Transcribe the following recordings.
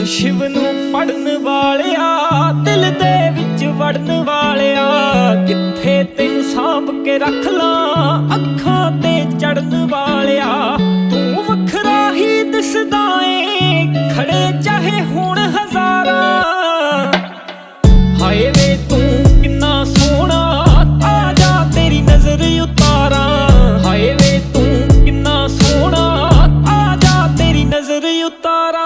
शिव नूं पढ़न वालिया दिल दे विच वड़न वालिया, कित्थे तैनूं सांभ के रख लां अखां ते चढ़न वालिया। तू वखरा ही दिसदा ऐ खड़े चाहे हुण हज़ारां, हाय वे तू किन्ना सोहना आ जा तेरी नज़र उतारां, हाय वे तू किन्ना सोहना आ जा तेरी नज़र उतारां।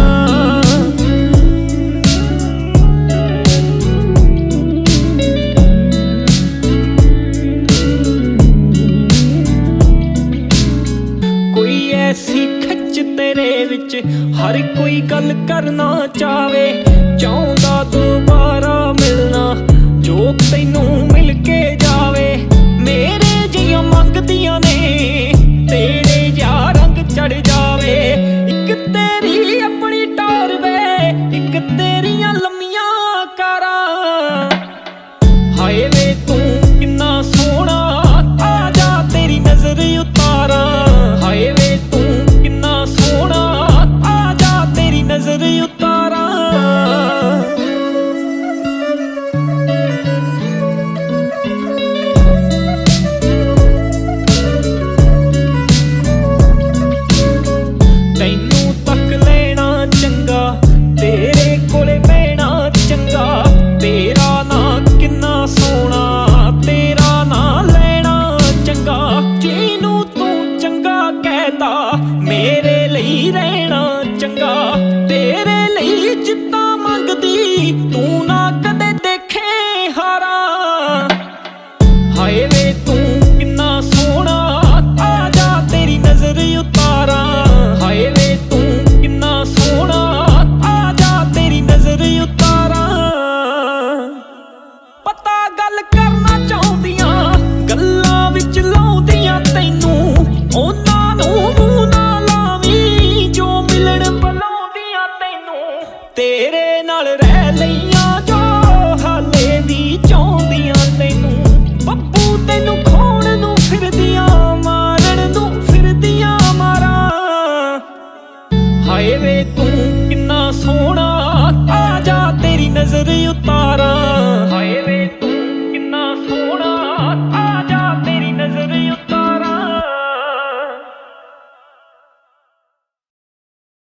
ऐसी खिच तेरे विच हर कोई गल करना चाहे, चाहुंदा दोबारा मिलना जो तैनूं मिल के जावे। मेरे जियां मंगदियां ने तेरे या रंग चढ़ जावे, इक तेरी अपनी टार वे इक तेरियां लम्मियां कारां, हाय वे तू किन्ना सोहना आ जा तेरी नज़र उतारां, हाय वे तू किन्ना सोहना आ जा तेरी नज़र उतारां। तैनूं तक लेना चंगा तेरे कोले बैठना चंगा, तेरा नां किन्ना सोहना तेरा नां लेना चंगा। जिनूं तू चंगा कहता मेरे लई रहना चंगा, तेरे लई जिद्दां मंगदी तू ना कदे देखे हारा, हाय वे तू किन्ना सोहना आ जा तेरी नज़र उतारां, हाय वे तू किन्ना सोहना आ जा तेरी नज़र उतारां। पता गल करना चाहुंदियां गल्लां विच लाउंदियां तैनूं, उन्हां नूं मूंह ना लावीं जो मिलण बुलाउंदियां तैनूं, तेरे नाल रह लईआं जो हाले भी चाहुंदियां तैनूं। बब्बू तैनूं खोण नूं फिरदियां मारन नूं फिरदियां मारां, हाय वे तू किन्ना सोहना आ जा तेरी नज़र उतारां।